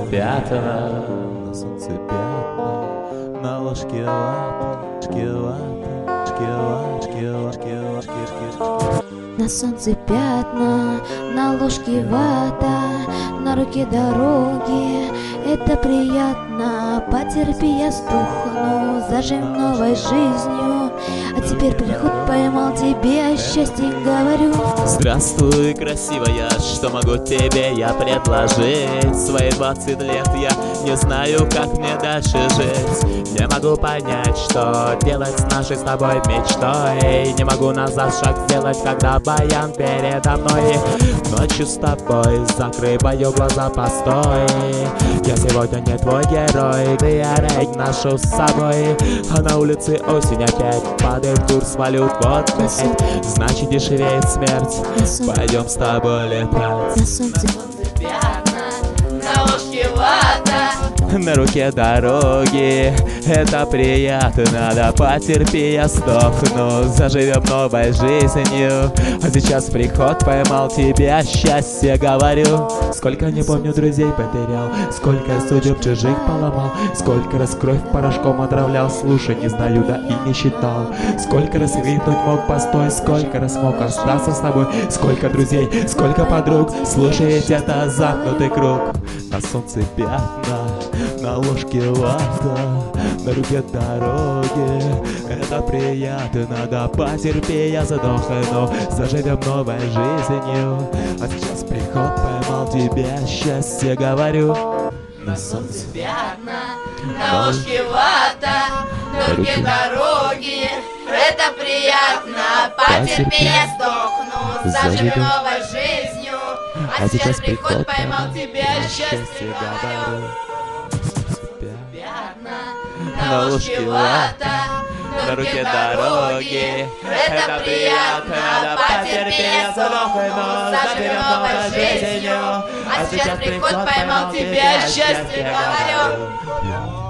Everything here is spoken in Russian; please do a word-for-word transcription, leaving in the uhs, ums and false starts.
пятна, на солнце пятна, на ложке вата, ложке вата, ложке ложке ложке ложке ложке. На солнце пятна, на ложке вата, на руке дороги. Это приятно, потерпи, я сдохну, заживем новой жизнью. А теперь приход поймал тебе, о счастье говорю. Здравствуй, красивая, что могу тебе я предложить? Свои двадцать лет я не знаю, как мне дальше жить. Не могу понять, что делать с нашей с тобой мечтой. Не могу назад шаг сделать, когда баян передо мной. Ночью с тобой закрываю глаза, постой. Я сегодня не твой герой, ты я рейд ношу с собой. А на улице осень опять, падает курс валют, вот опять. Значит дешевеет смерть, пойдем с тобой летать. На солнце пятна, на ложке вата, на руке дороги. Это приятно, да потерпи, я сдохну, заживем новой жизнью. А сейчас приход поймал тебя, счастье говорю. Сколько не помню друзей потерял, сколько судеб чужих поломал, сколько раз кровь порошком отравлял, слушай, не знаю, да и не считал. Сколько раз крикнуть мог постой, сколько раз мог остаться с тобой, сколько друзей, сколько подруг, слушай, ведь это замкнутый круг. На солнце пятна, на ложке вата, на руке дороги. Это приятно, да потерпи, я задохну, заживем новой жизнью. А сейчас приход поймал тебя, счастье говорю. На солнце пятна, на ложке вата, на руке дороги. Это приятно, потерпи, я сдохну, заживем новой жизнью. А сейчас приход поймал тебя, счастье говорю. Пятна, на ложке вата, на руке дороги. Это приятно, потерпи, я сдохну, заживем новой жизнью. А сейчас приход поймал тебя, счастье говорю.